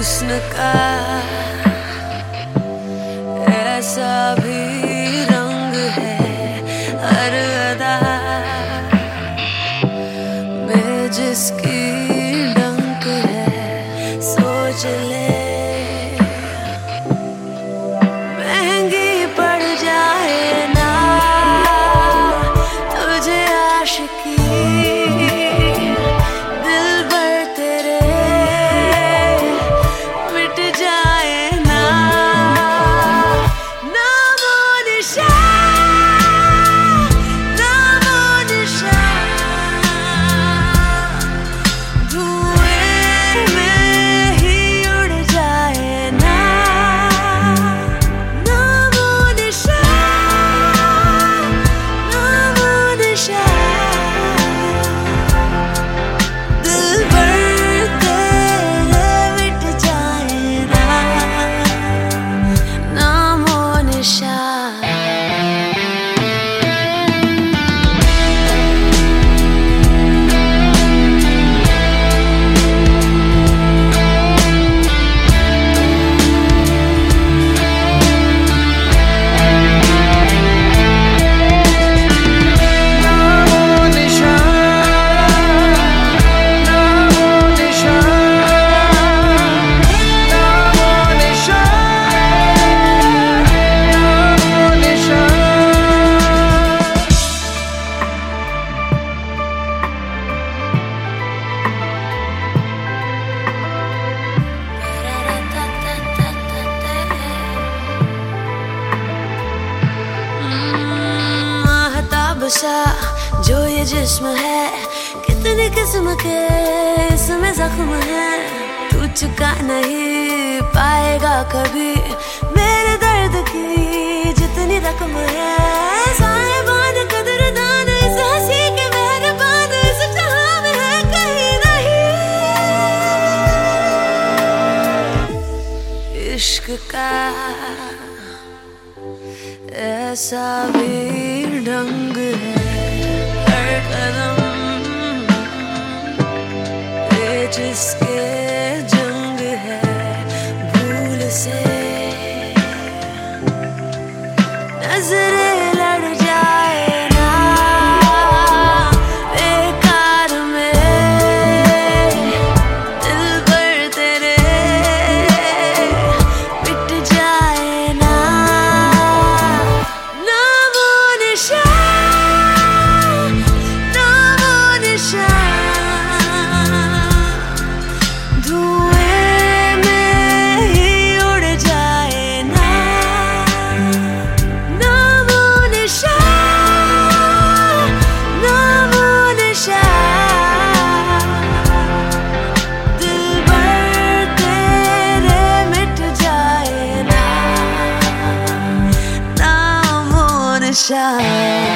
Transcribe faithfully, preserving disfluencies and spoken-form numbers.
हुस्न का ऐसा भी रंग है, हर अदा में जिसकी डंक है। सोच ले महंगी पड़ जाए ना तुझे आशिकी, दिल भर तेरे मिट जाए ना नामो निशान, नामो निशान, धुएं में ही उड़ जाए ना नामो निशान, नामो निशान, दिल भर तेरे मिट जाए ना नामो निशान। सा जो ये जिस्म है, कितनी किस्म के इसमें जख्म है। तू चुका नहीं पाएगा कभी मेरे दर्द की जितनी रकम है। साहिबान कदरदान इस हंसी के मेहरबान इस जहां में है कहीं नहीं। इश्क का ऐसा भी ढंग है, हर कदम पे जिसके जंग है। भूल से नजरें लड़ जाए ना बेकार में, दिल भर तेरे मिट जाए ना नामो निशान, नामो निशान, धुएं में ही उड़ जाए ना नामो निशान, नामो निशान, दिल भर तेरे मिट जाए ना नामो निशान।